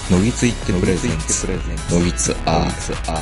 のぎついってプレゼンツのぎつアー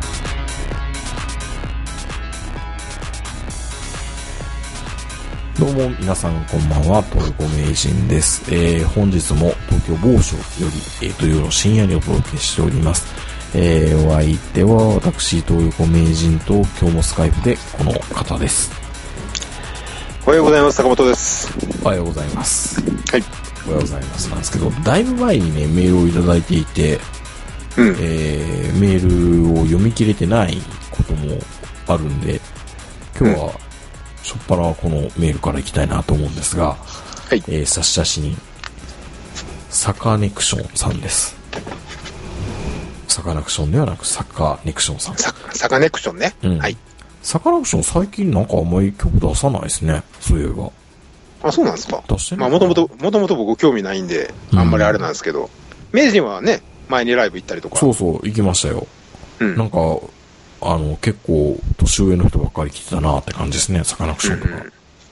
どうも皆さんこんばんは、トルコ名人です。本日も東京某所より、土曜の深夜にお届けしております。お相手は私、東横名人と今日もスカイプでこの方です。 おはようございます。坂本です。 おはようございます。 はい。 おはようございますなんですけど、だいぶ前にね、メールをいただいていて、メールを読み切れてないこともあるんで、今日は、しょっぱなこのメールからいきたいなと思うんですが、 はい。 差出人、サカネクションさんです。サカネクションではなく、サカネクションさん。 サカネクションね。 うん。 はい。 サカネクション最近なんかあんまり曲出さないですね。そういえば。 あ、そうなんですか。 出してない。 まあ、もともと僕興味ないんで、あんまりあれなんですけど、名人はね、前にライブ行ったりとか。 そうそう、行きましたよ。 うん。 なんか、結構、年上の人ばっかり来てたなって感じですね、サカナクションとか。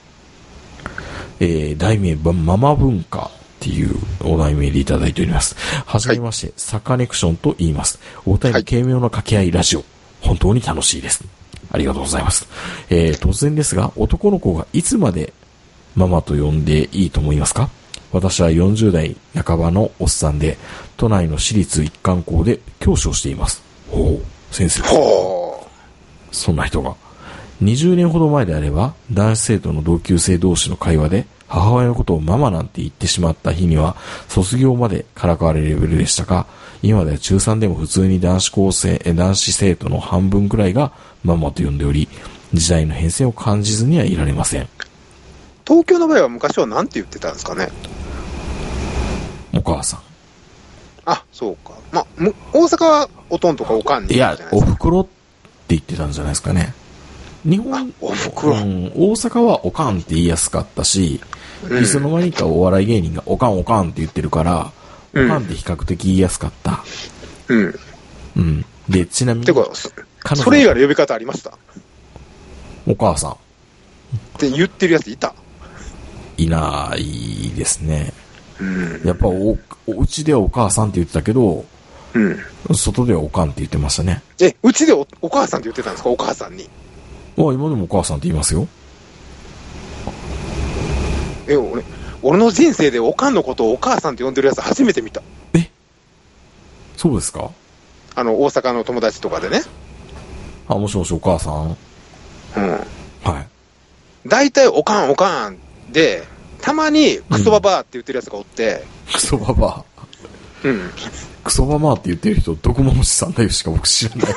題名、ママ文化っていうお題名でいただいております。はじめまして、サカネクションと言います。お二人の軽妙な掛け合いラジオ、本当に楽しいです。ありがとうございます。突然ですが、男の子がいつまでママと呼んでいいと思いますか？私は40代半ばのおっさんで、都内の私立一貫校で教師をしています。ほう、先生。 ほう。 そんな人が。20年ほど前であれば、男子生徒の同級生同士の会話で、母親のことをママなんて言ってしまった日には、卒業までからかわれるレベルでしたが、今では中3でも普通に男子生徒の半分くらいがママと呼んでおり、時代の変遷を感じずにはいられません。 東京の場合は昔は何て言ってたんですかね。 お母さん。 あ、そうか。まあ、大阪はおとんとかおかんにいや、お袋って言ってたんじゃないですかね。日本、 お袋、 大阪はおかんって言いやすかったし、いつの間にかお笑い芸人がおかんおかんって言ってるから、おかんって比較的言いやすかった。 うん。 うん。で、ちなみに、 てか、それ以外の呼び方ありました？ お母さん。 って言ってるやついた？ いないですね。 うん。 やっぱうちではお母さんって言ってたけど、 うん。 外ではおかんって言ってましたね。 うちで お母さんって言ってたんですか？お母さんに。 今でもお母さんって言いますよ。 俺の人生でおかんのことをお母さんって呼んでるやつ初めて見た。 そうですか？ 大阪の友達とかでね。 もしもしお母さん。 うん。 はい。 大体おかんで、たまにクソババアって言ってるやつがおって、 クソババア。 うん。 クソババアって言ってる人、毒ももしさんだよしか僕知らないです。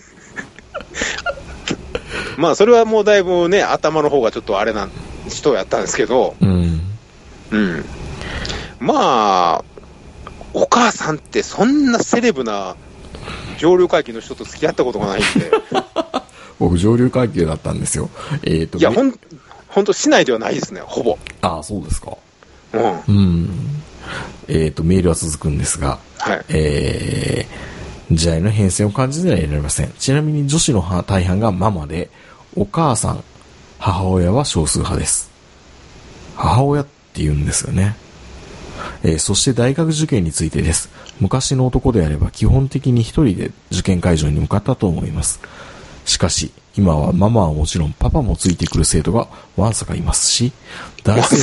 まあ、それはもうだいぶね、頭の方がちょっとあれな人やったんですけど、 うん。 うん。まあ、お母さんってそんなセレブな上流階級の人と付き合ったことがないんで。 僕上流階級だったんですよ。 いや、ほんと市内ではないですね、ほぼ。 ああ、そうですか。 うん。 うん。メールは続くんですが、 はい。 時代の変遷を感じてはいられません。ちなみに女子の大半がママで、お母さん、母親は少数派です。母親って言うんですよね。そして大学受験についてです。昔の男であれば基本的に一人で受験会場に向かったと思います。しかし、今はママはもちろんパパもついてくる生徒がわんさかいますし、男子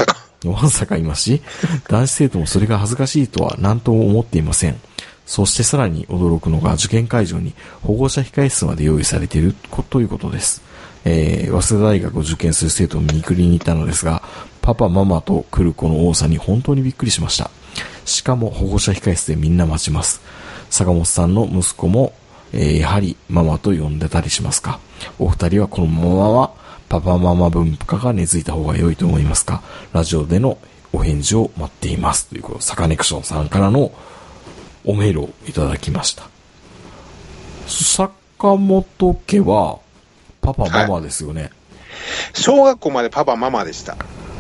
生徒もそれが恥ずかしいとは何とも思っていません。そしてさらに驚くのが受験会場に保護者控室まで用意されているということです。早稲田大学を受験する生徒を見送りに行ったのですが、パパママと来る子の多さに本当にびっくりしました。しかも保護者控室でみんな待ちます。坂本さんの息子も、やはりママと呼んでたりしますか？お二人はこのままパパママ文化が根付いた方が良いと思いますか？ラジオでのお返事を待っています。ということで、サカネクションさんからのおメールをいただきました。坂本家はパパママですよね。はい、 小学校までパパママでした。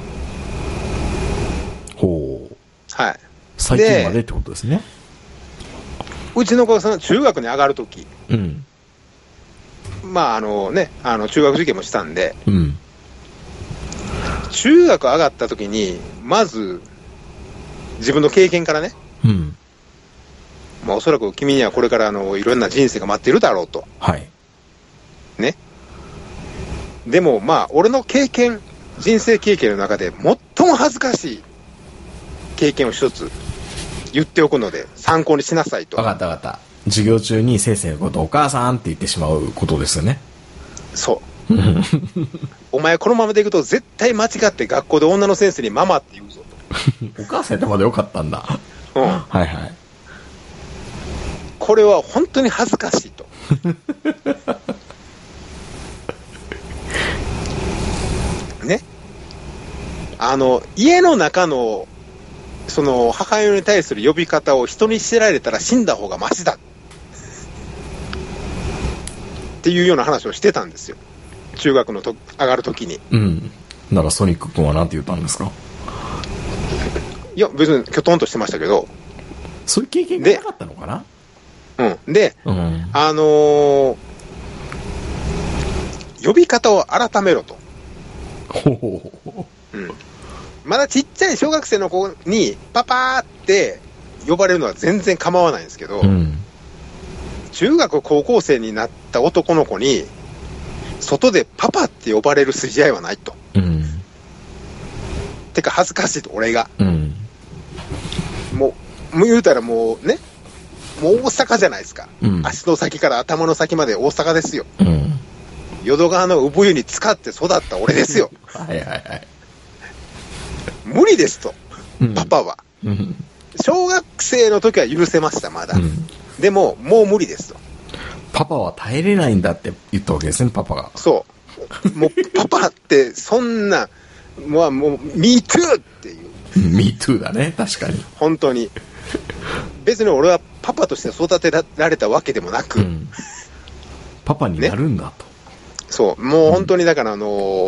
ほう。 はい。 最近までってことですね。 うちの子が中学に上がるとき、 うん。 まあ中学受験もしたんで、 うん。 中学上がったときに、まず自分の経験からね、 うん。 まあおそらく君にはこれからいろんな人生が待っているだろうと。 はい。 ね。でもまあ俺の経験、人生経験の中で最も恥ずかしい経験を一つ言っておくので参考にしなさいと。 わかったわかった。授業中に先生のことをお母さんって言ってしまうことですよね。 そう。お前このままでいくと絶対間違って学校で女の先生にママって言うぞと。お母さんってまでよかったんだ。 うん。 はいはい。 これは本当に恥ずかしいと。ね。家の中のその母親に対する呼び方を人に知られたら死んだ方がマシだっていうような話をしてたんですよ。中学の上がるときに。 うん。ならソニック君は何て言ったんですか？ いや別にきょとんとしてましたけど。 そういう経験がなかったのかな？ うん。で、 うん、 呼び方を改めろと。 ほほほ。 うん。まだちっちゃい小学生の子にパパーって呼ばれるのは全然構わないんですけど、 うん、 中学高校生になった男の子に外でパパって呼ばれる筋合いはないと。 うん。 てか恥ずかしいと、俺が。 うん。 もう言うたらもうね、もう大阪じゃないですか。 うん、 足の先から頭の先まで大阪ですよ。 うん。 淀川の産湯に浸かって育った俺ですよ。 はいはいはい。 無理ですと、 うん、 パパは。 うん、 小学生の時は許せました、まだ。うん、でも、もう無理ですと。 パパは耐えれないんだって言ったわけですね、パパが。 そう。もう、パパって、そんな、もう、me too っていう。 me too だね、確かに。 本当に。別に俺はパパとして育てられたわけでもなく、うん、 パパになるんだと、 ね。そう。もう本当にだから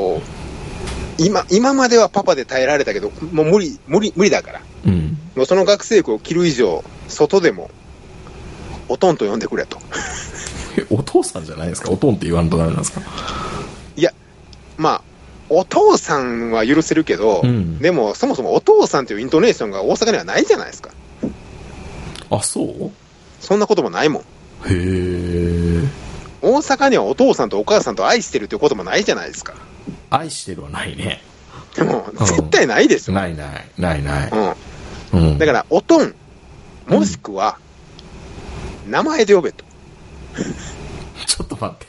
今まではパパで耐えられたけど、もう無理だから。うん、もうその学生服を着る以上、外でも、おとんと呼んでくれと。 お父さんじゃないですか？おとんって言わんとダメなんですか？ いや、まあ、お父さんは許せるけど、うん、でもそもそもお父さんというイントネーションが大阪にはないじゃないですか。 あ、そう？ そんな言葉ないもん。 へー。 大阪にはお父さんとお母さんと愛してるという言葉ないじゃないですか。 愛してるはないね。 でも、絶対ないですよ。 ない。 うん。だから、おとん、もしくは、名前で呼べと。 ちょっと待って。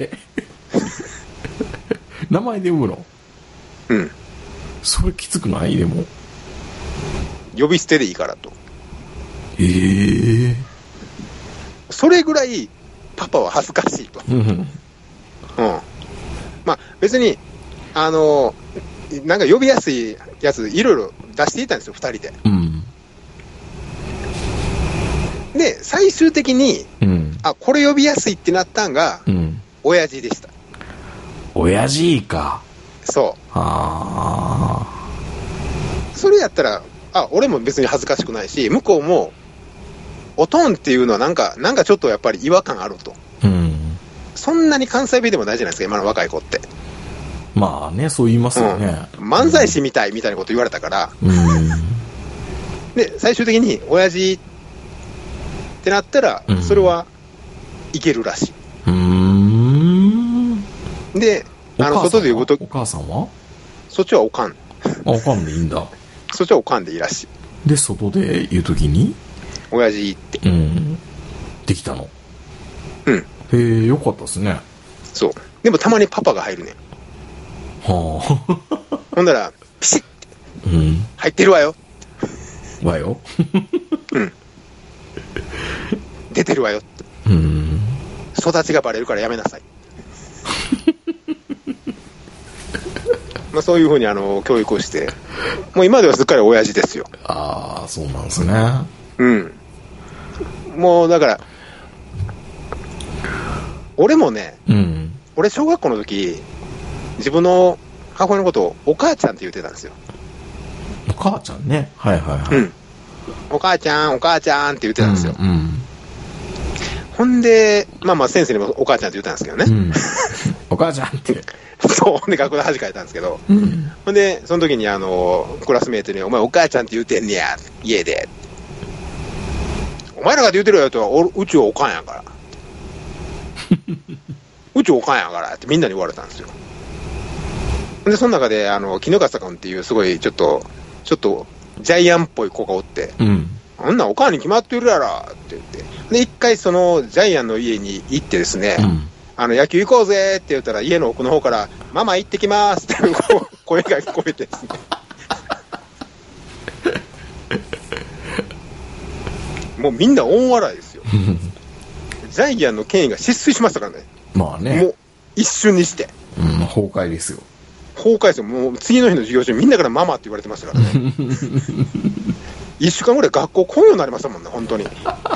名前で呼ぶの？ うん。 それきつくない？でも。 呼び捨てでいいからと。それぐらい、パパは恥ずかしいと。うん。まあ、別に、なんか呼びやすいやついろいろ出していたんですよ、2人で。うん、で、最終的に、うん、これ呼びやすいってなったんが、うん、親父でした。 親父か。 そう。それやったら、俺も別に恥ずかしくないし、向こうも、おとんっていうのはなんかちょっとやっぱり違和感あると。うん、そんなに関西弁でもないじゃないですか、今の若い子って。 まあね、そう言いますよね。 漫才師みたいなこと言われたから。で、最終的に、親父ってなったら、それはいけるらしい。で、外で呼ぶとき。 お母さんは？ そっちはおかん。 おかんでいいんだ。 そっちはおかんでいいらしい。 で、外で言うときに？ 親父って。 できたの？ うん。 へえ、よかったですね。 そう。でもたまにパパが入るね。 はあ、 ほんならピシッ、うん、入ってるわよ。 わよ。 うん。出てるわよ。うん。育ちがバレるからやめなさい。まあそういうふうに教育をして、もう今ではすっかり親父ですよ。 ああ、そうなんですね。 うん。もうだから俺もね、うん、俺小学校の時。自分の母親のことをお母ちゃんって言ってたんですよ。 お母ちゃんね。はいはいはい。うん。 お母ちゃんって言ってたんですよ。うんうん、ほんで、まあ先生にもお母ちゃんって言ったんですけどね。うん、 お母ちゃんって。 そう。で、学校で恥かいたんですけど。うん、ほんで、その時にクラスメートに、お前お母ちゃんって言うてんねや、家で。 お前らが言うてるやつはうちはおかんやからうちおかんやからってみんなに言われたんですよ。でその中で衣笠君っていうすごいちょっとジャイアンっぽい子がおって、あんなおかんに決まってるやろって言って、で一回そのジャイアンの家に行ってですね、野球行こうぜって言ったら家の奥の方からママ行ってきますっていう声が聞こえてですねもうみんな大笑いですよジャイアンの権威が失墜しましたからね。 まあね、 もう一瞬にして、 崩壊ですよ。 崩壊ですよ。もう次の日の授業中みんなからママって言われてましたからね1週間ぐらい学校来んようになりましたもんね本当に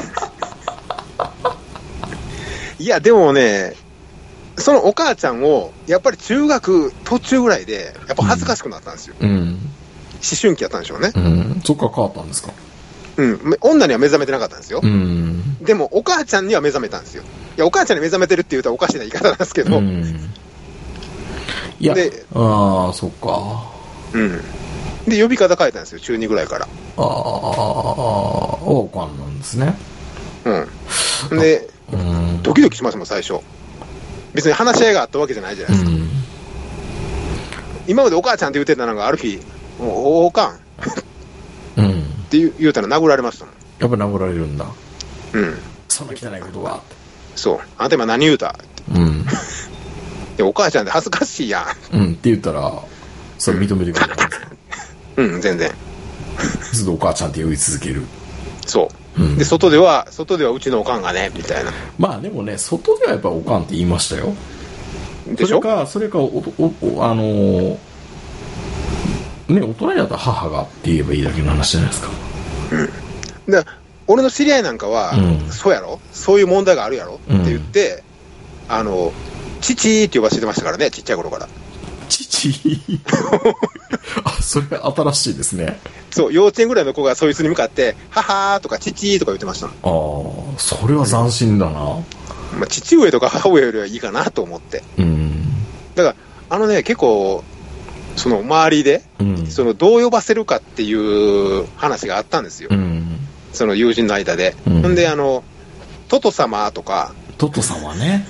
いやでもね、そのお母ちゃんをやっぱり中学途中ぐらいでやっぱ恥ずかしくなったんですよ、思春期やったんでしょうね、 そっから変わったんですか。 女には目覚めてなかったんですよ、でもお母ちゃんには目覚めたんですよ。いやお母ちゃんに目覚めてるって言うとおかしな言い方なんですけど、 いやでそっか、 で呼び方変えたんですよ中2ぐらいから。 おかんなんですね。 でドキドキしますもん最初。別に話し合いがあったわけじゃないじゃないですか、今までお母ちゃんって言ってたのがある日おかんって言うたら殴られましたもん。 やっぱ殴られるんだ。そんな汚いことが。 そう、あんた今何言うたって、でお母ちゃんで恥ずかしいやん、 って言ったらそれ認めてくれるんですか。 全然ずっとお母ちゃんって呼び続ける。 そう、で外ではうちのおかんがねみたいな。 まあでもね、外ではやっぱおかんって言いましたよ。 でしょ。 それかね、大人になったら母がって言えばいいだけの話じゃないですか。 で俺の知り合いなんかは、そうやろ、そういう問題があるやろって言って、父って呼ばせてましたからね、ちっちゃい頃から。 父それ新しいですね。 そう、幼稚園ぐらいの子がそいつに向かって母とか父とか言ってました。 それは斬新だな。 父上とか母上よりはいいかなと思って、だから結構その周りで、そのどう呼ばせるかっていう話があったんですよ、その友人の間で。ほんでトト様とか。 トト様ね。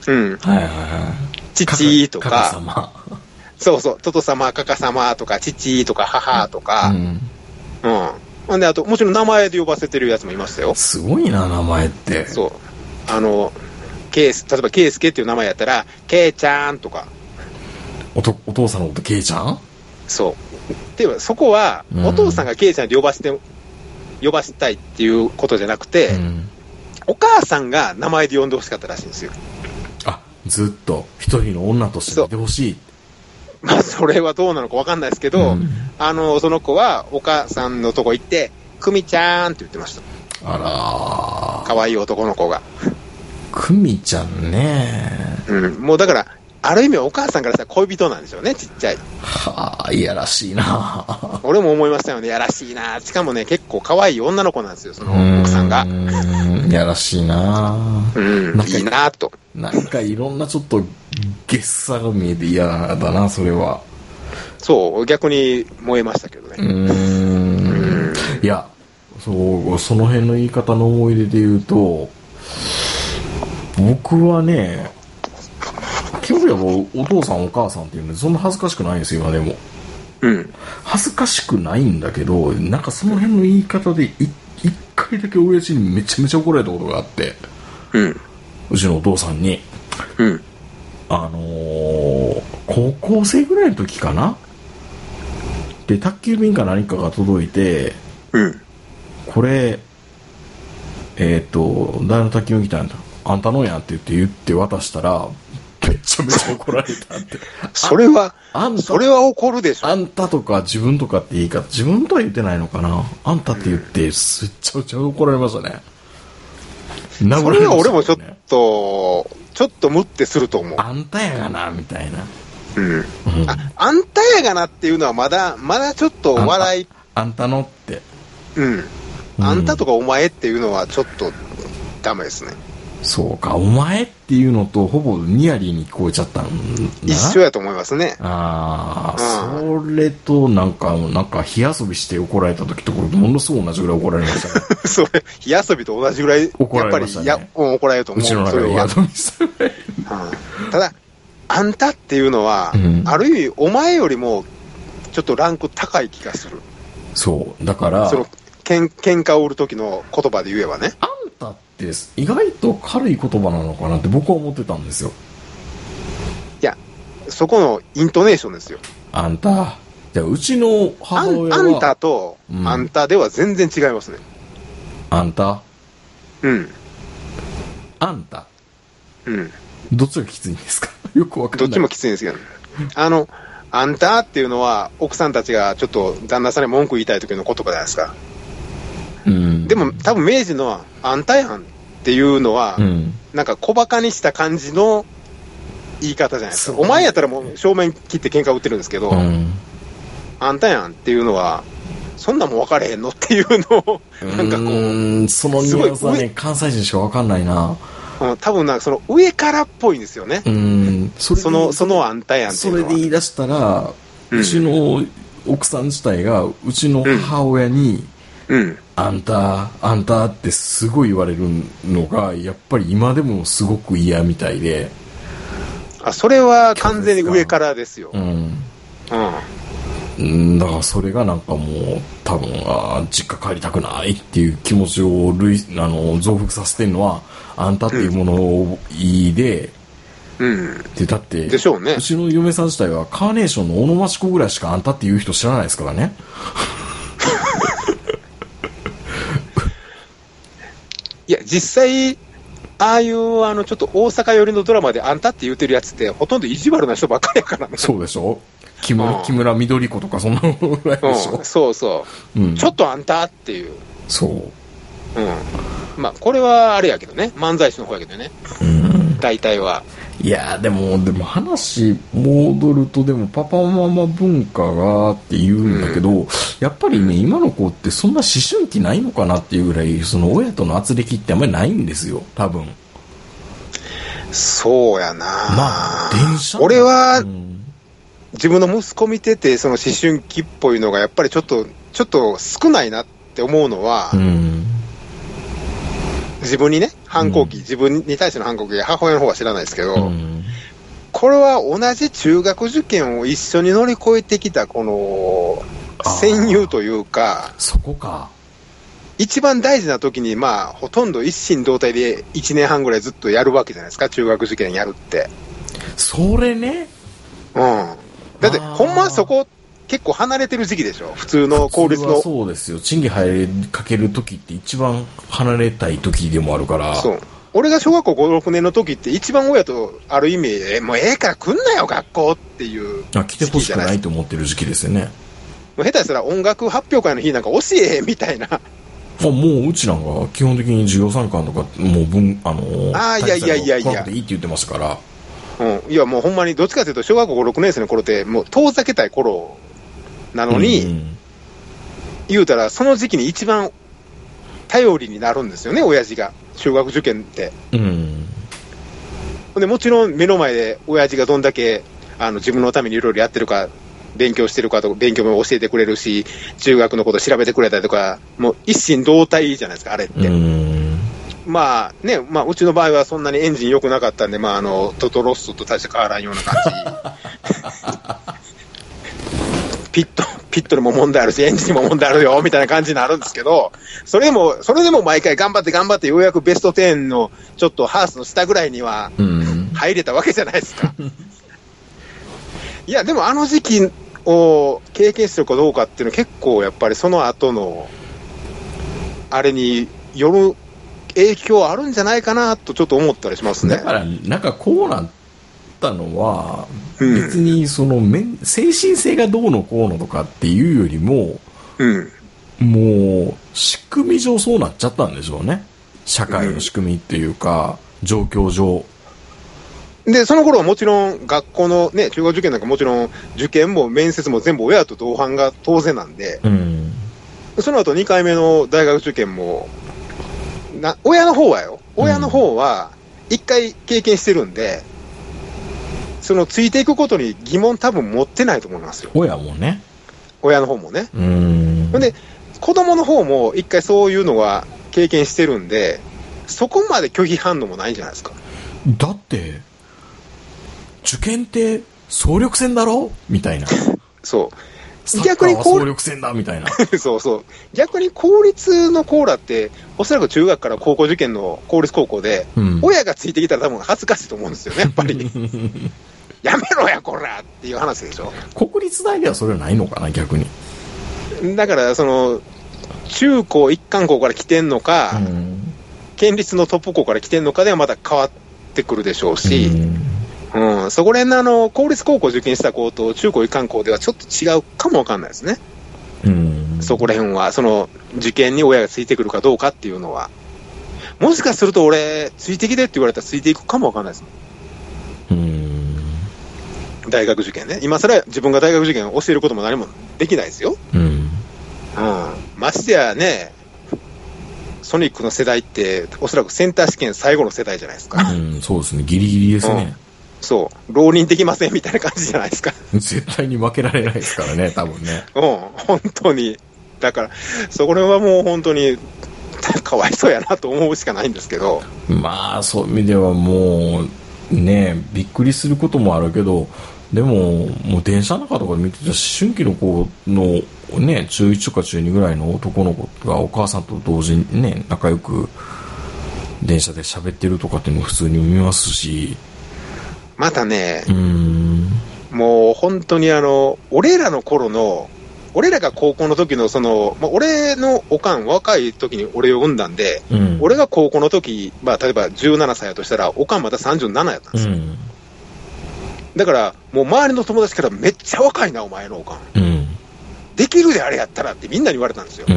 父とか。 カカ様。 そうそう、トト様、カカ様とか、父とか母とか。ほんであともちろん名前で呼ばせてるやつもいましたよ。 すごいな名前って。 そう。例えばケイスケっていう名前やったらケイちゃんとか。 お父さんのことケイちゃん。 そうでそこは、お父さんがケイちゃんで呼ばしたいっていうことじゃなくて、お母さんが名前で呼んでほしかったらしいんですよ。 ずっと一人の女としていてほしい。 それはどうなのか分かんないですけど、その子はお母さんのとこ行ってクミちゃんって言ってました。可愛い男の子がクミちゃんね。 もうだからある意味お母さんからしたら恋人なんでしょうね、ちっちゃい。 いやらしいな。 俺も思いましたよね、やらしいな。しかもね、結構可愛い女の子なんですよ、その奥さんが。 やらしいな。 いいなと。 なんかいろんなちょっとゲッサが見えて嫌だな、それは。 そう、逆に燃えましたけどね。 いや、その辺の言い方の思い出で言うと、僕はね、基本的にはもうお父さんお母さんっていうのでそんな恥ずかしくないんですよ今でも。恥ずかしくないんだけど、なんかその辺の言い方で一回だけ親父にめちゃめちゃ怒られたことがあって、うちのお父さんに、高校生ぐらいの時かな、で宅急便か何かが届いて、これ誰の宅急便来たんだ、あんたのやんって言って渡したらめちゃめちゃ怒られたって。 それは怒るでしょ。 あんたとか自分とかって言い方、自分とは言ってないのかな、あんたって言ってめちゃめちゃ怒られましたね。 それは俺もちょっとムッてすると思う。 あんたやがなみたいな。 あんたやがなっていうのはまだちょっと笑い。 あんたのって。 あんたとかお前っていうのはちょっとダメですね。 そうか、お前っていうのとほぼニヤリに聞こえちゃったんだな。 一緒やと思いますね。 ああ、それとなんか火遊びして怒られた時とものすごい同じぐらい怒られましたね。 それ、火遊びと同じぐらい、 怒られましたね。 やっぱり、怒られると思う。 うちの中で宿にしたぐらい。 ただ、あんたっていうのは、ある意味、お前よりも、ちょっとランク高い気がする。 そう。だから、 その、喧嘩を売る時の言葉で言えばね。 あんたって意外と軽い言葉なのかなって僕は思ってたんですよ。 いや、そこのイントネーションですよ。 あんた。じゃあうちの母親はあんたと、あんたでは全然違いますね。 あんた。 うん。 あんた。 うん。 どっちがきついんですか？よくわかんない。 どっちもきついんですけど、あんたっていうのは奥さんたちがちょっと旦那さんに文句言いたい時の言葉じゃないですか。 うん。 でも多分明治のあんたやんっていうのは、なんか小馬鹿にした感じの言い方じゃないですか。お前やったらもう正面切って喧嘩売ってるんですけど、あんたやんっていうのは、そんなもん分かれへんのっていうのを、なんかこう、 そのニュアンスはね、関西人しか分かんないな。 多分なんかその上からっぽいんですよね。そのあんたやんっていうのは。 それで言い出したら、うちの奥さん自体が、うちの母親に、あんたってすごい言われるのが、やっぱり今でもすごく嫌みたいで。 それは完全に上からですよ。 だからそれがなんかもう多分実家帰りたくないっていう気持ちを増幅させてるのはあんたっていうものをいいで、でだってでしょうね。 うちの嫁さん自体はカーネーションの小野町子ぐらいしかあんたっていう人知らないですからね。 いや実際ああいうちょっと大阪寄りのドラマであんたって言ってるやつってほとんど意地悪な人ばっかりやからね。 そうでしょ。木村緑子とかそんなのぐらいでしょ。 そうそう、ちょっとあんたっていう。 そう。 まあこれはあれやけどね、漫才師の方やけどね。大体は。いやでも話戻るとでもパパママ文化がって言うんだけど、やっぱりね今の子ってそんな思春期ないのかなっていうぐらいその親との圧力ってあんまりないんですよ多分。 そうやな。 まあ電車俺は、自分の息子見ててその思春期っぽいのがやっぱりちょっと少ないなって思うのは、自分にね反抗期、自分に対しての反抗期、母親の方は知らないですけど、これは同じ中学受験を一緒に乗り越えてきたこの戦友というか、 そこか一番大事な時にまあほとんど一心同体で1年半ぐらいずっとやるわけじゃないですか、中学受験やるって。 それね。 だってほんまはそこ結構離れてる時期でしょ、普通の公立の。 そうですよ、賃金入りかける時って一番離れたい時でもあるから。 そう俺が小学校5、6年の時って一番親とある意味もうから来んなよ学校っていう来てほしくないと思ってる時期ですよね。 もう下手したら音楽発表会の日なんか教えへんみたいな。 もううちなんか基本的に授業参観とかもういや来なくていいって言ってましたから。 いやもうほんまにどっちかというと小学校5、6年生の頃ってもう遠ざけたい頃なのに、言うたらその時期に一番頼りになるんですよね親父が、中学受験って。でもちろん目の前で親父がどんだけ自分のためにいろいろやってるか、勉強してるかとか勉強も教えてくれるし、中学のこと調べてくれたりとか、もう一心同体じゃないですかあれって。まあね、うちの場合はそんなにエンジン良くなかったんで、トトロッソと大して変わらんような感じ。ピットにも問題あるし、エンジンにも問題あるよみたいな感じになるんですけど、それでも毎回頑張ってようやくベスト10のちょっとハースの下ぐらいには入れたわけじゃないですか。いやでもあの時期を経験してるかどうかっていうのは結構やっぱりその後のあれによる影響あるんじゃないかなとちょっと思ったりしますね。 だからなんかこうなったのは、別にその精神性がどうのこうのとかっていうよりも、もう仕組み上そうなっちゃったんでしょうね。社会の仕組みっていうか、状況上。 でその頃はもちろん学校のね、中学受験なんかもちろん受験も面接も全部親と同伴が当然なんで、その後2回目の大学受験も親の方はよ、 親の方は一回経験してるんで、そのついていくことに疑問多分持ってないと思いますよ。 親もね。 親の方もね。 ほんで、子供の方も一回そういうのは経験してるんで、そこまで拒否反応もないんじゃないですか。 だって、受験って総力戦だろみたいな。 そう。 サッカーは総力戦だみたいな。 そうそう。逆に公立のコーラって、おそらく中学から高校受験の公立高校で、親がついてきたら多分恥ずかしいと思うんですよね、やっぱり。やめろや、こらっていう話でしょ。 国立大ではそれはないのかな、逆に。 だから、その、中高一貫校から来てんのか、県立のトップ校から来てんのかではまた変わってくるでしょうし、そこら辺の公立高校受験した子と中高一貫校ではちょっと違うかもわかんないですね。そこら辺は、その受験に親がついてくるかどうかっていうのは。もしかすると俺、ついてきてって言われたらついていくかもわかんないです。大学受験ね。今更自分が大学受験を教えることも何もできないですよ。ましてやね、ソニックの世代っておそらくセンター試験最後の世代じゃないですか。 そうですね、ギリギリですね。 そう、浪人できませんみたいな感じじゃないですか。 絶対に負けられないですからね、多分ね。 本当に。だから、それはもう本当に、かわいそうやなと思うしかないんですけど。 まあ、そういう意味ではもう、ね、びっくりすることもあるけど、でも、もう電車の中とかで見てた思春期の子の、ね、中1とか中2ぐらいの男の子がお母さんと同時にね、仲良く電車で喋ってるとかっていうのも普通に見ますし、 またね、もう本当に俺らの頃の、俺らが高校の時の俺のおかん、若い時に俺を産んだんで、俺が高校の時、例えば17歳やとしたら、おかんまだ37やったんですよ。だから、もう周りの友達からめっちゃ若いな、お前のおかん。できるであれやったらってみんなに言われたんですよ。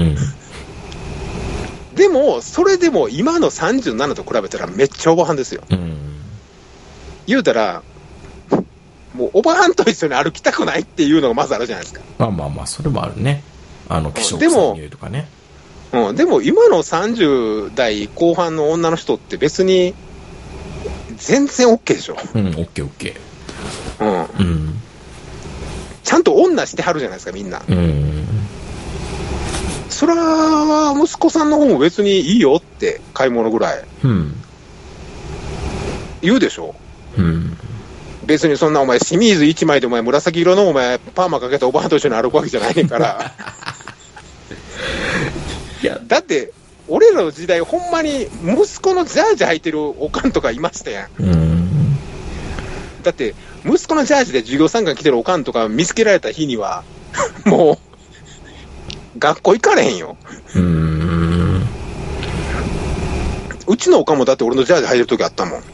でも、それでも今の37と比べたらめっちゃおばはんですよ。言うたら、もうおばはんと一緒に歩きたくないっていうのがまずあるじゃないですか。 まあ、それもあるね。気象臭いとかね。 でも今の30代後半の女の人って別に全然 OK でしょ。 OK。 ちゃんと女してはるじゃないですか、みんな。それは息子さんの方も別にいいよって買い物ぐらい、言うでしょ。別にそんなお前清水1枚でお前紫色のお前パーマかけておばあと一緒に歩くわけじゃないねんからいやだって俺らの時代ほんまに息子のジャージ履いてるおかんとかいましたやん。だって息子のジャージで授業参観来てるおかんとか見つけられた日にはもう学校行かれへんよ。うちのおかんもだって俺のジャージ履いてる時あったもん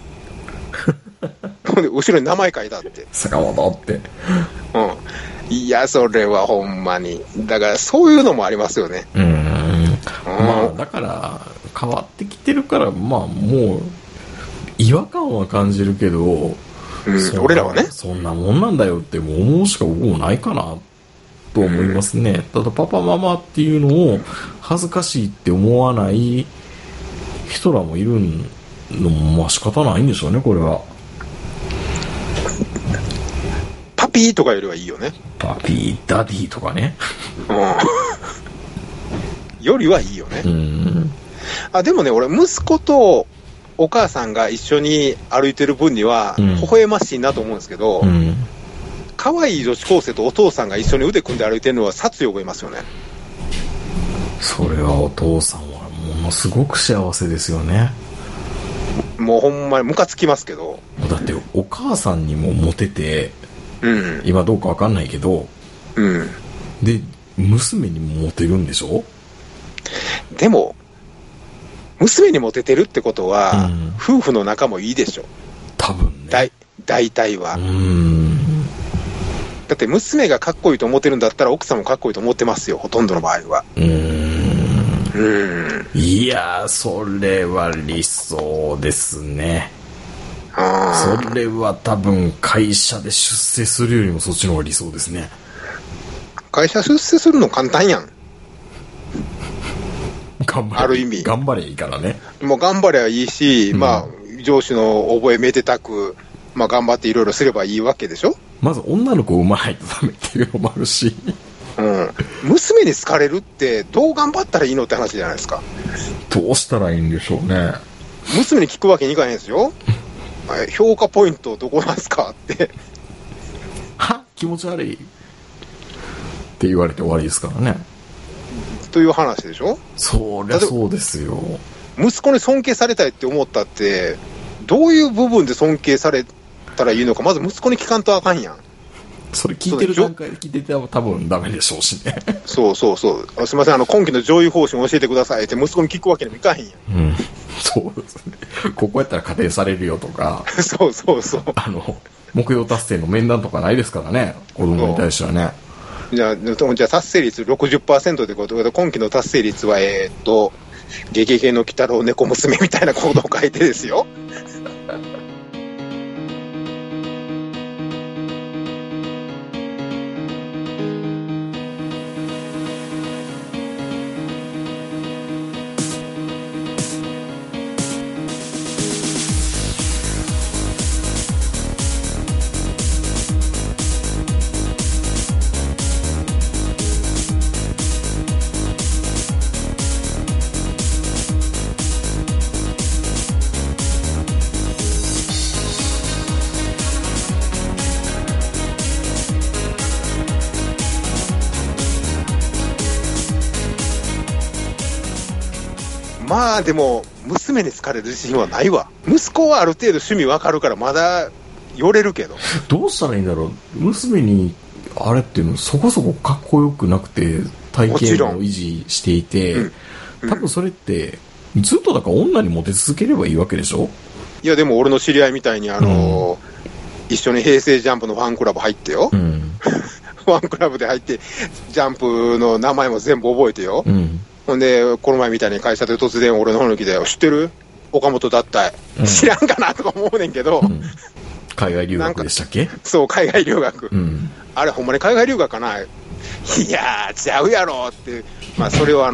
後ろに名前書いたって坂本って、 いやそれはほんまにだからそういうのもありますよね。 まあだから変わってきてるからもう違和感は感じるけど、 俺らはねそんなもんなんだよってもう思うしか僕もないかなと思いますね。ただパパママっていうのを恥ずかしいって思わない人らもいるのも仕方ないんでしょうね、これは。 パピーとかよりはいいよね。 パピーダディとかね、 よりはいいよね。でもね俺息子とお母さんが一緒に歩いてる分には微笑ましいなと思うんですけど、可愛い女子高生とお父さんが一緒に腕組んで歩いてるのは殺意を覚えますよね。 それはお父さんはものすごく幸せですよね。 もうほんまにムカつきますけど。 だってお母さんにもモテて、今どうか分かんないけど、で娘にもモテるんでしょ。 でも娘にモテてるってことは、夫婦の仲もいいでしょ多分ね。 大体は。だって娘がかっこいいと思ってるんだったら奥さんもかっこいいと思ってますよ、ほとんどの場合は。 いやそれは理想ですね。それは多分会社で出世するよりもそっちの方が理想ですね。 会社出世するの簡単やん。 ある意味。 頑張れいいからね。 もう頑張ればいいし、まあ、上司の覚えめでたく、まあ頑張っていろいろすればいいわけでしょ。 まず女の子を産まないとダメっていうのもあるし。 娘に好かれるってどう頑張ったらいいのって話じゃないですか。 どうしたらいいんでしょうね。 娘に聞くわけにいかないんですよ。評価ポイントどこなんすかって。 気持ち悪いって言われて終わりですからね。 という話でしょ。 そりゃそうですよ。 息子に尊敬されたいって思ったって、どういう部分で尊敬されたらいいのか、まず息子に聞かんとあかんやん。 それ聞いてる段階で聞いてても多分ダメでしょうしね。 そうすいません、今期の上位方針教えてくださいって息子に聞くわけにもいかへんやん。 そうですね。ここやったら家庭されるよとか。 そう。 目標達成の面談とかないですからね、子供に対してはね。 じゃあ達成率 60% でことで、今期の達成率はゲゲゲの鬼太郎猫娘みたいなコードを書いてですよ。まあでも娘に好かれる自信はないわ。息子はある程度趣味わかるからまだ寄れるけど。 どうしたらいいんだろう。娘にあれっていうのそこそこかっこよくなくて体型も維持していて、多分それってずっとだから女にモテ続ければいいわけでしょ。 いやでも俺の知り合いみたいに一緒に平成ジャンプのファンクラブ入ってよ、ファンクラブで入ってジャンプの名前も全部覚えてよ、ほんでこの前みたいに会社で突然俺の方に来て知ってる岡本脱退、知らんかなとか思うねんけど、 海外留学でしたっけ。 そう海外留学、あれほんまに海外留学かな。いやーちゃうやろって、まあそれを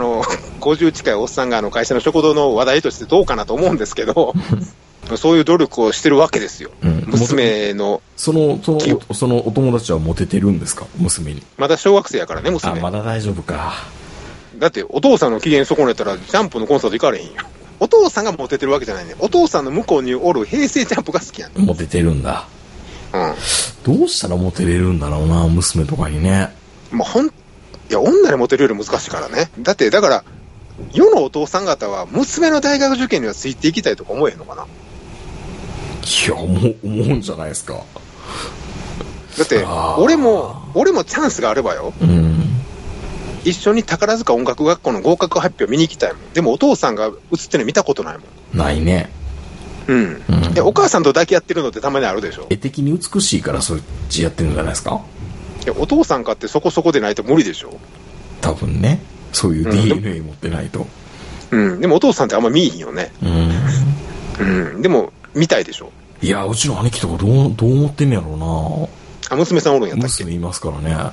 50近いおっさんが会社の食堂の話題としてどうかなと思うんですけどそういう努力をしてるわけですよ、娘の。そのお友達はモテてるんですか、娘に。 まだ小学生やからね、娘。 まだ大丈夫か。 だってお父さんの機嫌損ねたらジャンプのコンサート行かれへんよ。お父さんがモテてるわけじゃないね。お父さんの向こうにおる平成ジャンプが好きやね。 モテてるんだ。どうしたらモテれるんだろうな、娘とかにね。 まあいや女にモテるより難しいからね。だから世のお父さん方は娘の大学受験にはついていきたいとか思えへんのかな。 いや思うんじゃないですか。 だって俺もチャンスがあればよ、一緒に宝塚音楽学校の合格発表見に行きたいもん。でもお父さんが映ってるの見たことないもん。 ないね。 お母さんと抱き合ってるのってたまにあるでしょ。 絵的に美しいからそっちやってるんじゃないですか。 お父さんかってそこそこでないと無理でしょ。 多分ね、そういう DNA 持ってないと。 でもお父さんってあんま見えへんよね。でも見たいでしょ。 いやうちの兄貴とかどう思ってんねやろうな。 娘さんおるんやったっけ。 娘いますからね。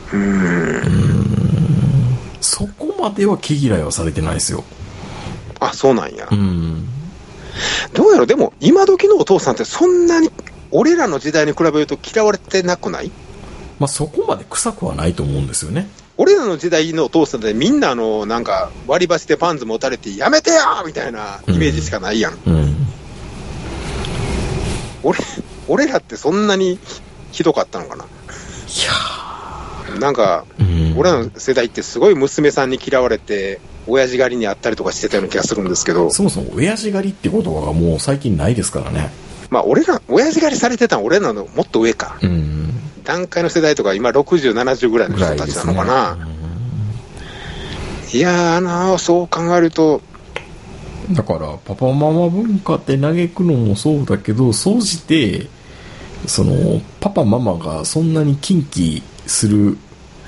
そこまでは毛嫌いはされてないですよ。 あ、そうなんや。どうやろ。でも今時のお父さんってそんなに俺らの時代に比べると嫌われてなくない？ まあそこまで臭くはないと思うんですよね。 俺らの時代のお父さんってみんななんか割り箸でパンツ持たれてやめてよみたいなイメージしかないやん。俺らってそんなにひどかったのかな。いやなんか、俺らの世代ってすごい娘さんに嫌われて親父狩りにあったりとかしてたような気がするんですけど。 そもそも親父狩りって言葉がもう最近ないですからね。 まあ親父狩りされてたの俺らのもっと上か。段階の世代とか今60、70ぐらいの人たちなのかな。いやーそう考えるとだからパパママ文化って嘆くのもそうだけど、総じてパパママがそんなに禁忌する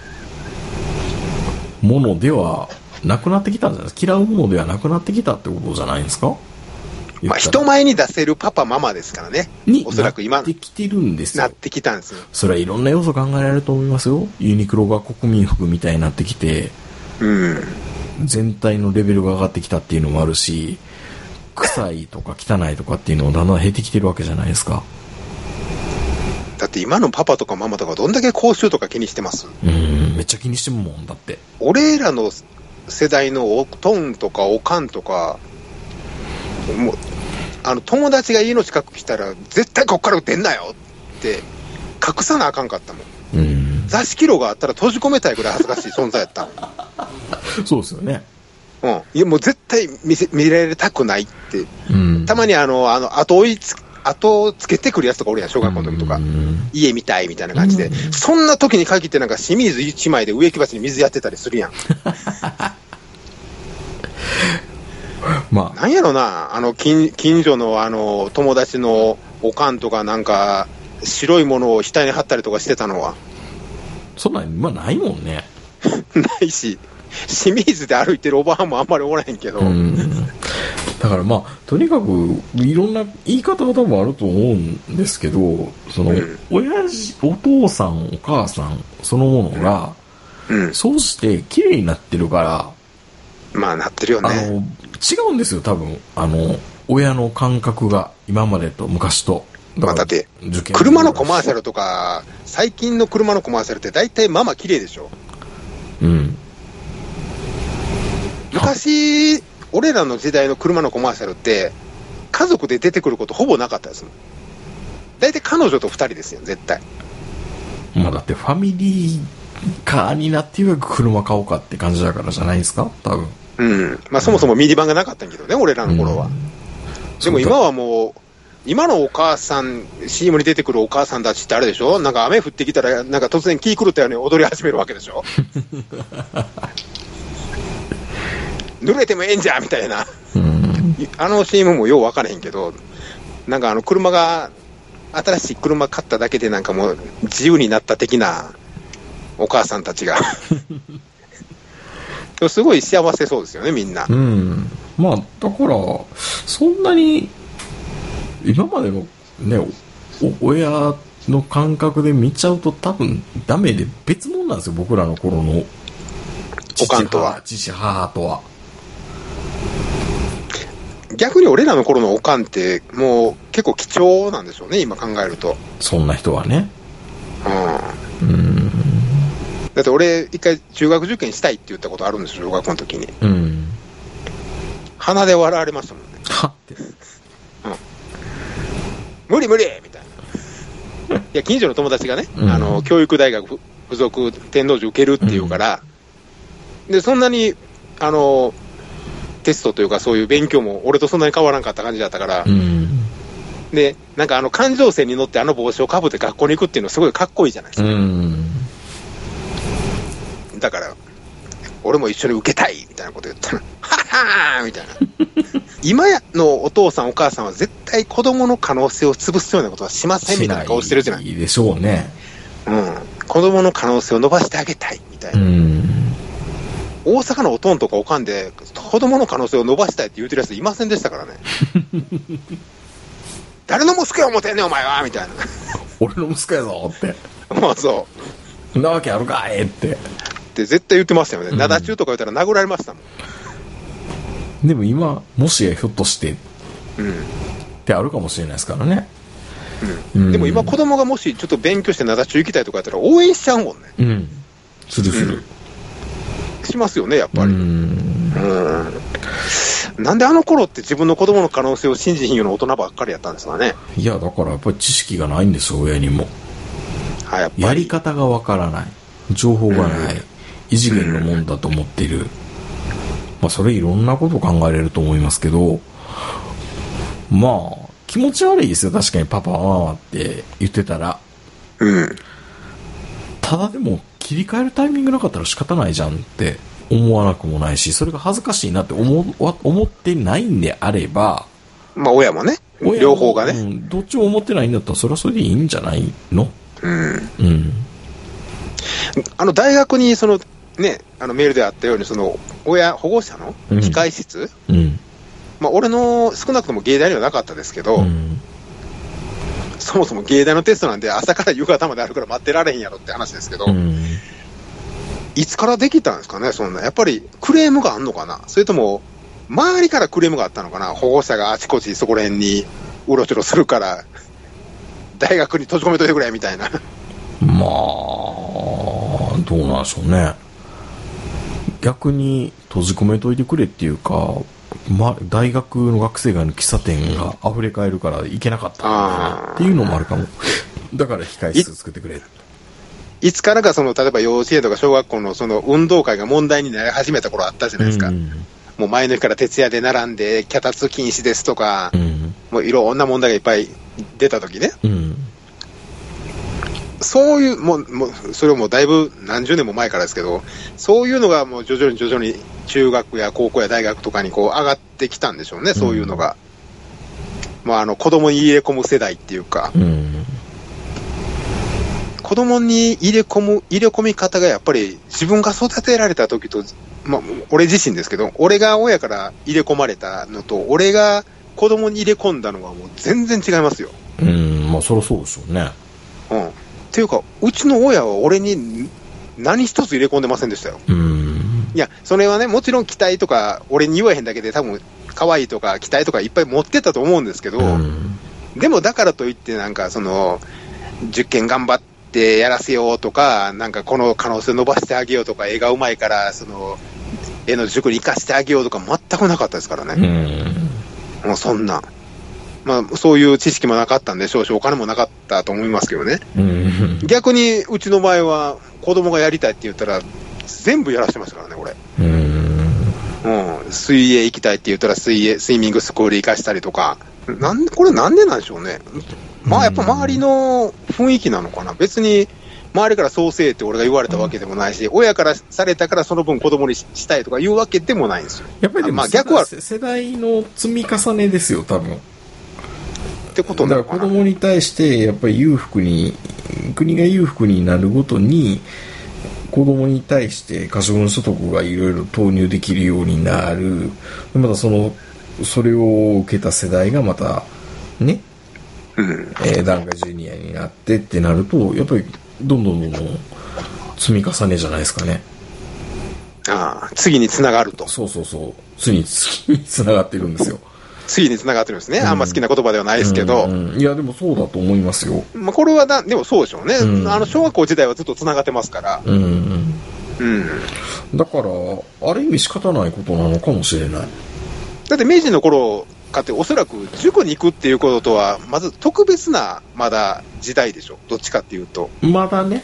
ものではなくなってきたんじゃないですか。嫌うものではなくなってきたってことじゃないんですか。 まあ人前に出せるパパママですからね。おそらく今なってきてるんですよ。 なってきたんですよ。 それはいろんな要素考えられると思いますよ。ユニクロが国民服みたいになってきて、 全体のレベルが上がってきたっていうのもあるし、臭いとか汚いとかっていうのもだんだん減ってきてるわけじゃないですか。 だって今のパパとかママとかどんだけ口臭とか気にしてます？ めっちゃ気にしてるもんだって。 俺らの世代のおとんとかおかんとか、もう友達が家の近く来たら絶対こっから出んなよって隠さなあかんかったもん。座敷牢があったら閉じ込めたいぐらい恥ずかしい存在やった。 そうですよね。 いやもう絶対見られたくないって、たまに後つけてくるやつとかおるやん、小学校の時とか、家みたいみたいな感じで、そんな時に限ってなんか清水一枚で植木鉢に水やってたりするやん。 まあ、 なんやろな、近所の友達のおかんとかなんか白いものを額に貼ったりとかしてたのはそんなん今ないもんね。 ないし、清水で歩いてるおばあんもあんまりおらへんけど、 だからまあとにかくいろんな言い方は多分あると思うんですけど、その、お父さんお母さんそのものが、そうして綺麗になってるから、 まあなってるよね。 違うんですよ多分親の感覚が今までと昔と。 だって車のコマーシャルとか最近の車のコマーシャルって大体ママ綺麗でしょ。昔俺らの時代の車のコマーシャルって家族で出てくることほぼなかったですもん。大体彼女と2人ですよ絶対。 まあだってファミリーカーになっていうか車買おうかって感じだからじゃないですか多分。 まあそもそもミニバンがなかったんやけどね、俺らの頃は。でも今はもう今のお母さん CM に出てくるお母さんたちってあれでしょ、なんか雨降ってきたらなんか突然気狂ったように踊り始めるわけでしょ。濡れてもええんじゃみたいな。CM もよう分からへんけど、なんか車が新しい車買っただけでなんかもう自由になった的なお母さんたちがすごい幸せそうですよねみんな。 まあだからそんなに今までのね親の感覚で見ちゃうと多分ダメで、別物なんですよ僕らの頃のおかんとは父母とは。 逆に俺らの頃のおかんってもう結構貴重なんでしょうね今考えると。 そんな人はね。 だって俺一回中学受験したいって言ったことあるんですよ小学校の時に。鼻で笑われましたもんね。はって、無理無理みたいな。いや近所の友達がね、教育大学附属天王寺受けるっていうから、でそんなにテストというかそういう勉強も俺とそんなに変わらんかった感じだったから、でなんか環状線に乗って帽子をかぶって学校に行くっていうのすごいかっこいいじゃないですか。だから俺も一緒に受けたいみたいなこと言ったらははーみたいな。今のお父さんお母さんは絶対子供の可能性を潰すようなことはしませんみたいな顔してるじゃない。 いいでしょうね。 子供の可能性を伸ばしてあげたいみたいな。大阪のおとんとかおかんで子供の可能性を伸ばしたいって言うてるやついませんでしたからね。誰の息子や思てんねんお前はみたいな。 俺の息子やぞって。 そうなわけあるかいって絶対言ってましたよね。灘中とか言ったら殴られましたもん。 でも今もしやひょっとしてってあるかもしれないですからね。 でも今子供がもしちょっと勉強して灘中行きたいとかやったら応援しちゃうもんね。 するする、 しますよねやっぱり。なんで頃って自分の子供の可能性を信じひんような大人ばっかりやったんですかね。 いやだからやっぱり知識がないんですよ親にも。 やっぱりやり方がわからない、情報がない、異次元のもんだと思っている。それいろんなこと考えれると思いますけど、まあ気持ち悪いですよ確かにパパママって言ってたら。ただでも切り替えるタイミングなかったら仕方ないじゃんって思わなくもないし、それが恥ずかしいなって思ってないんであれば、 親もね両方がね、 どっちも思ってないんだったらそれはそれでいいんじゃないの。 大学にメールであったように保護者の控室、俺の少なくとも芸大にはなかったですけど、そもそも芸大のテストなんで朝から夕方まであるから待ってられへんやろって話ですけど、1 いつからできたんですかね、そんな。やっぱりクレームがあんのかな、それとも、周りからクレームがあったのかな、保護者があちこちそこら辺にうろちょろするから、大学に閉じ込めといてくれみたいな。 まあ、どうなんでしょうね。逆に閉じ込めといてくれっていうか、大学の学生街の喫茶店が溢れ返るから行けなかったっていうのもあるかも。だから控室作ってくれ。 いつからか例えば幼稚園とか小学校のその運動会が問題になり始めた頃あったじゃないですか。もう前の日から徹夜で並んで脚立禁止ですとか、もういろんな問題がいっぱい出た時ね。そういう、もうそれをもうだいぶ何十年も前からですけど、そういうのがもう徐々に中学や高校や大学とかにこう上がってきたんでしょうね、そういうのが。まあ子供に入れ込む世代っていうか、子供に入れ込み方がやっぱり自分が育てられた時と、まあ俺自身ですけど、俺が親から入れ込まれたのと、俺が子供に入れ込んだのはもう全然違いますよ。 まあそりゃそうでしょうね。 っていうか、うちの親は俺に何一つ入れ込んでませんでしたよ。いや、それはね、もちろん期待とか、俺に言わへんだけで多分、可愛いとか期待とかいっぱい持ってたと思うんですけど、でもだからといって、なんか受験頑張ってやらせようとか、なんかこの可能性伸ばしてあげようとか、絵がうまいから、絵の塾に行かせてあげようとか、全くなかったですからね。もうそんな。まあ、そういう知識もなかったんでしょうし、お金もなかったと思いますけどね。逆に、うちの場合は、子供がやりたいって言ったら、全部やらせてましたからね、俺。水泳行きたいって言ったら、スイミングスクール行かしたりとか。これなんでなんでしょうね。まあ、やっぱ周りの雰囲気なのかな。別に、周りからそうせえって俺が言われたわけでもないし、親からされたからその分子供にしたいとか言うわけでもないんですよ。 やっぱりでも、 逆は世代の積み重ねですよ、多分。 ってことなのかな。 だから子供に対してやっぱり国が裕福になるごとに子供に対して可処分所得がいろいろ投入できるようになる。またそれを受けた世代がまたね、段階ジュニアになってってなると、やっぱりどんどん積み重ねじゃないですかね。 次につながると。 そう次につながってるんですよ。 次につながってるんですね。あんま好きな言葉ではないですけど。 いや、でもそうだと思いますよ。 まあ、これはでもそうでしょうね。小学校時代はずっとつながってますから。 だから、ある意味仕方ないことなのかもしれない。 だって明治の頃かっておそらく塾に行くっていうこととは、まず特別なまだ時代でしょ。どっちかっていうと。まだね。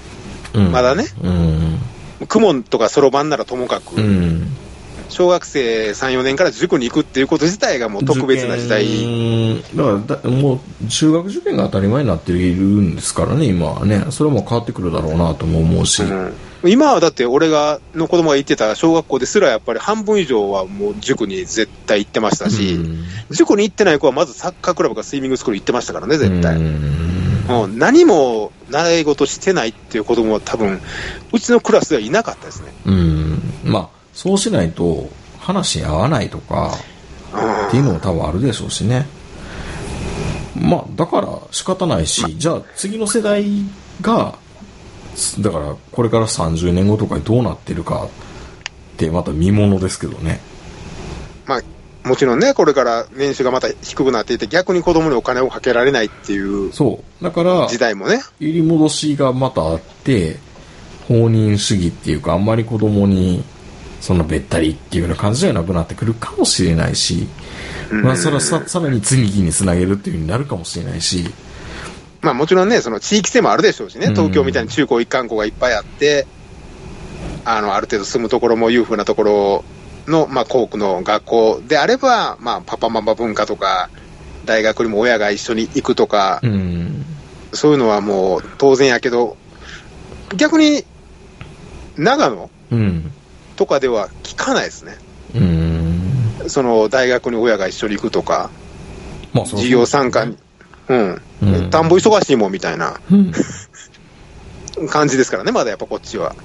公文とかそろばんならともかく。小学生3、4年から塾に行くっていうこと自体がもう特別な時代。 だからもう中学受験が当たり前になっているんですからね、今はね。それも変わってくるだろうなとも思うし。 今はだって俺の子供が行ってた小学校ですらやっぱり半分以上はもう塾に絶対行ってましたし、塾に行ってない子はまずサッカークラブかスイミングスクール行ってましたからね、絶対。何も習い事してないっていう子供は多分うちのクラスではいなかったですね。 まあそうしないと話合わないとかっていうのも多分あるでしょうしね。まあだから仕方ないし、じゃあ次の世代がだからこれから30年後とかにどうなってるかってまた見ものですけどね。 まあもちろんね、これから年収がまた低くなっていて逆に子供にお金をかけられないっていうだから時代もね、 入り戻しがまたあって、放任主義っていうかあんまり子供にそんなべったりっていうような感じじゃなくなってくるかもしれないし、まあそれはさらに次につなげるっていう風になるかもしれないし、 まあもちろんね、その地域性もあるでしょうしね、東京みたいに中高一貫校がいっぱいあって、ある程度住むところも裕福なところの、まあ校区の学校であれば、まあパパママ文化とか、大学にも親が一緒に行くとか、そういうのはもう当然やけど、逆に長野とかでは聞かないですね。その大学に親が一緒に行くとか、まあ、授業参加に、田んぼ忙しいもんみたいな、感じですからね、まだやっぱこっちは。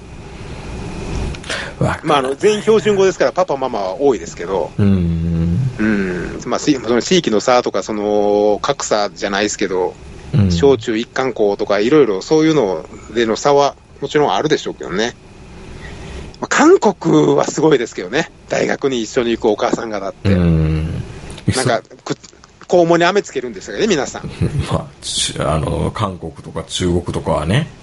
まあ全員標準語ですからパパママは多いですけど、まあその地域の差とかその格差じゃないですけど、小中一貫校とかいろいろそういうのでの差はもちろんあるでしょうけどね。 韓国はすごいですけどね。大学に一緒に行くお母さんがだって。なんか、肛門に飴つけるんですよね、皆さん。 まあ、韓国とか中国とかはね。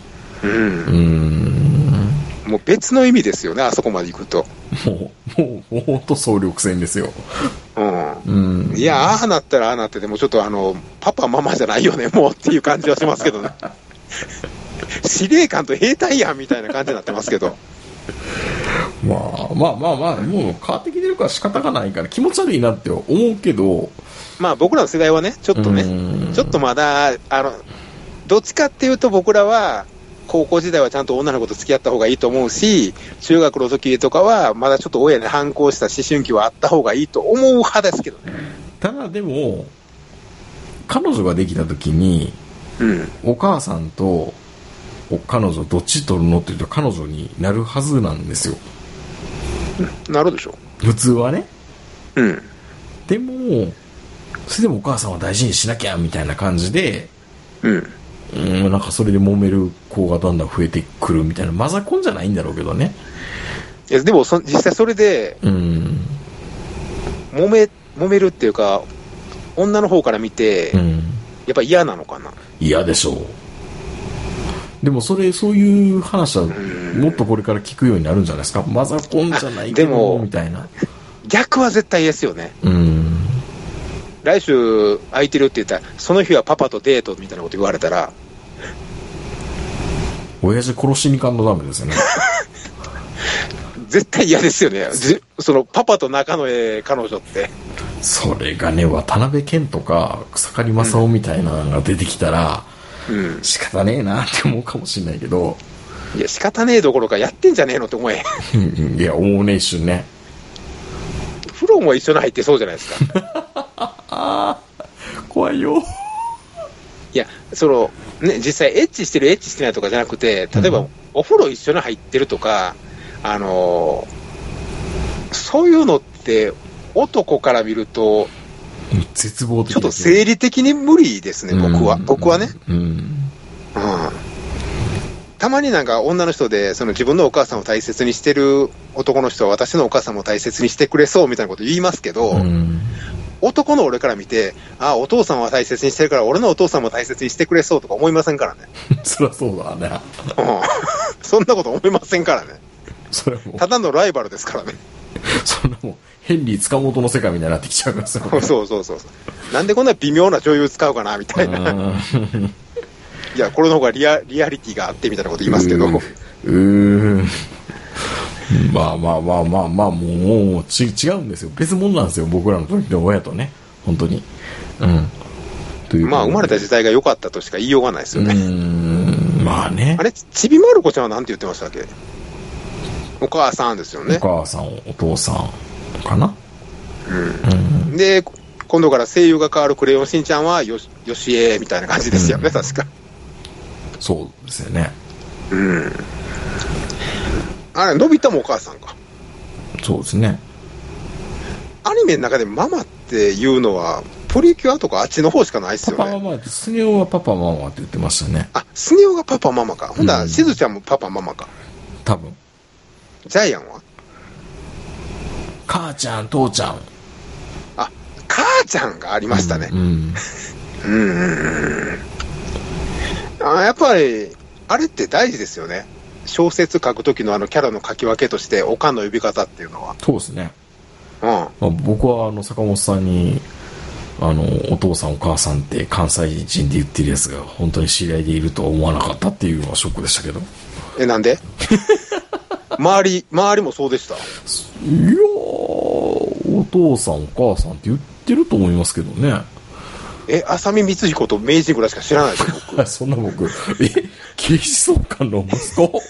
もう別の意味ですよね、あそこまで行くと。 もうほんと総力戦ですよ。いや、ああなったらああなってでもちょっとパパママじゃないよね、もうっていう感じはしますけどね。司令官と兵隊やんみたいな感じになってますけど。まあ、もう変わってきてるから仕方がないから気持ち悪いなって思うけど。 まあ僕らの世代はね、ちょっとね、ちょっとまだ、どっちかっていうと僕らは、高校時代はちゃんと女の子と付き合った方がいいと思うし、中学の時とかはまだちょっと親に反抗した思春期はあった方がいいと思う派ですけどね。 ただでも、彼女ができた時に、お母さんと彼女どっち取るのって言うと彼女になるはずなんですよ。 なるでしょ。 普通はね。 でも、それでもお母さんは大事にしなきゃみたいな感じで、なんかそれで揉める子がだんだん増えてくるみたいな、マザコンじゃないんだろうけどね。 いやでも実際それで、揉めるっていうか、女の方から見て、やっぱ嫌なのかな。 嫌でしょう。でもそういう話はもっとこれから聞くようになるんじゃないですか。マザコンじゃないけどみたいな。 逆は絶対嫌ですよね。来週空いてるって言ったら、その日はパパとデートみたいなこと言われたら、 親父殺しに行かんのダメですよね。 絶対嫌ですよね。そのパパと仲のええ彼女って。 それがね、渡辺謙とか草刈正雄みたいなのが出てきたら、仕方ねえなって思うかもしれないけど。 いや、仕方ねえどころかやってんじゃねえのって思え。 いや、思うね、一瞬ね。 風呂も一緒に入ってそうじゃないですか。 怖いよ。 いや、実際エッチしてるエッチしてないとかじゃなくて、例えば、お風呂一緒に入ってるとか、そういうのって男から見ると絶望的、 ちょっと生理的に無理ですね、僕はね。たまになんか女の人で自分のお母さんを大切にしてる男の人は私のお母さんも大切にしてくれそうみたいなこと言いますけど、男の俺から見て、お父さんは大切にしてるから俺のお父さんも大切にしてくれそうとか思いませんからね。 そりゃそうだね。 そんなこと思いませんからね。 それもただのライバルですからね。 そんなもんヘンリー塚本の世界みたいになってきちゃうからさ。 そうなんでこんな微妙な女優使うかなみたいな。いや、これの方がリアリティがあってみたいなこと言いますけど。 まあもう違うんですよ。別物なんですよ、僕らの時の親とね、本当に。 まあ生まれた時代が良かったとしか言いようがないですよね。 まあね。 あれ、ちびまる子ちゃんはなんて言ってましたっけ？お母さんですよね。 お母さん、お父さんかな。 で、今度から声優が変わるクレヨンしんちゃんはよしえみたいな感じですよね、確か。 そうですよね。 あれ、のび太もお母さんか。 そうですね。 アニメの中でママっていうのはプリキュアとかあっちの方しかないですよね。 パパママって、スネ夫はパパママって言ってましたね。 スネ夫がパパママか。ほんだらしずちゃんもパパママか。 多分。 ジャイアンは母ちゃん、父ちゃん。 母ちゃんがありましたね。やっぱりあれって大事ですよね。小説書く時のキャラの書き分けとしておかんの呼び方っていうのは。 そうですね。僕は坂本さんにお父さんお母さんって関西人で言ってるやつが本当に知り合いでいるとは思わなかったっていうのはショックでしたけど。 なんで？周りもそうでした？ いやー、お父さんお母さんって言ってると思いますけどね。 浅見光彦と明治ぐらいしか知らないですよ、僕。 そんな僕、警視総監の息子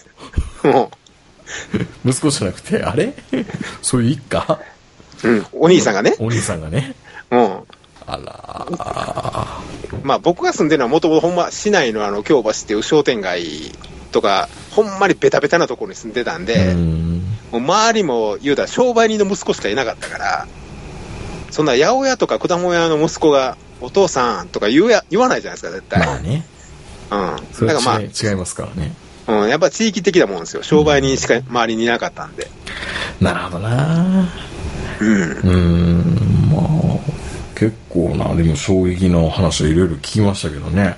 息子じゃなくて、あれそういう一家？ お兄さんがね。 お兄さんがね。あらまあ僕が住んでるのはもともとほんま市内の京橋っていう商店街とか、ほんまにベタベタなところに住んでたんで、もう周りも言うたら商売人の息子しかいなかったから、そんな八百屋とか果物屋の息子がお父さんとか言わないじゃないですか、絶対。 まあね。 それは違いますからね。 やっぱ地域的なもんですよ。商売人しか周りにいなかったんで。 なるほどな。まあ結構な、でも衝撃の話をいろいろ聞きましたけどね。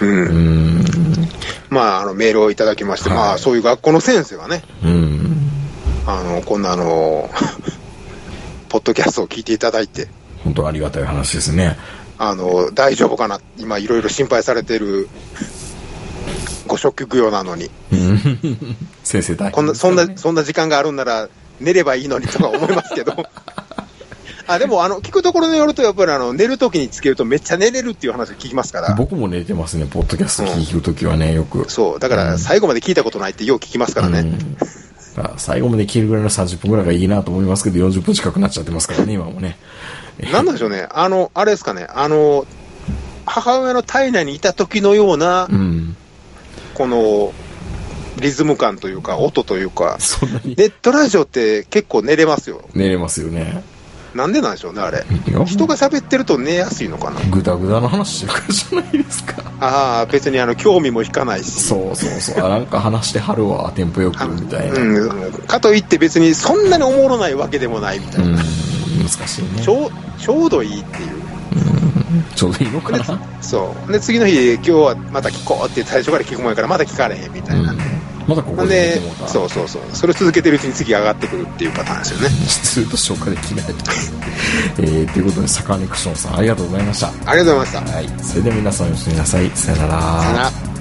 まあ、メールをいただきまして、まあ、そういう学校の先生がね、こんなポッドキャストを聞いていただいて、 本当ありがたい話ですね。 大丈夫かな、今いろいろ心配されてるご職業なのに、 先生大変ですね、そんな時間があるんなら寝ればいいのにとか思いますけどでも聞くところによるとやっぱり寝るときにつけるとめっちゃ寝れるっていう話を聞きますから。 僕も寝てますね、ポッドキャスト聞くときはね、よく。 そうだから最後まで聞いたことないってよう聞きますからね。 最後まで聞けるぐらいの30分ぐらいがいいなと思いますけど、40分近くなっちゃってますからね、今もね。 なんなんでしょうね、あれですかね、母親の体内にいた時のような、このリズム感というか音というか、 そんなにネットラジオって結構寝れますよ。 寝れますよね。 なんでなんでしょうね、あれ。人が喋ってると寝やすいのかな。 グダグダの話してるからじゃないですか。 ああ、別に興味も引かないし。 そうなんか話してはるわ、テンポよくみたいな。 かといって別にそんなにおもろないわけでもないみたいな。 難しいね。 ちょうどいいっていう。 ちょうどいいのかな。 そうで次の日今日はまた聞こうって最初から聞く前からまだ聞かれへんみたいな。 まだここで寝てもうた。そうそれを続けてるうちに次上がってくるっていうパターンですよね。 ずっと消化できないということで、坂根クションさんありがとうございました。 ありがとうございました。 はい、それでは皆さんおやすみなさい。さよなら。 さよなら。